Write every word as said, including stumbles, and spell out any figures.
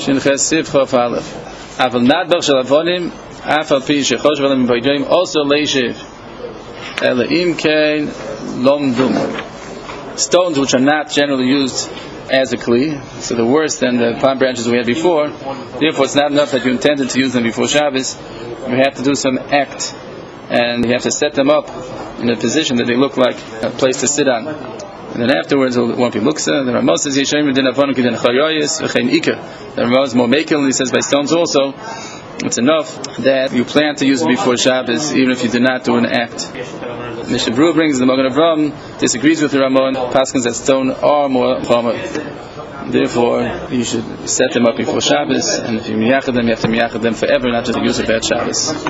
Shinches Sif Chof Aleph. Aval Nadbach Shel Avonim Afal Pi Shechosh V'Alim V'Ydoim also Leishiv Ela Im Kein Lom Dum. Stones which are not generally used as a kli, so they're worse than the palm branches we had before. Therefore, it's not enough that you intended to use them before Shabbos. You have to do some act, and you have to set them up in a position that they look like a place to sit on. And then afterwards, it won't be muksa. The Ramos says Yeshayim Din Avonu K'Din Chayoyis V'Chein Ika. The Ramos is more makel, and he says by stones also. It's enough that you plan to use it before Shabbos, even if you do not do an act. Mishnah Berurah brings the Magen Avraham disagrees with the Ramon. Paskins that stone are more chomer. Therefore, you should set them up before Shabbos, and if you miyachad them, you have to miyachad them forever, not just use it at Shabbos.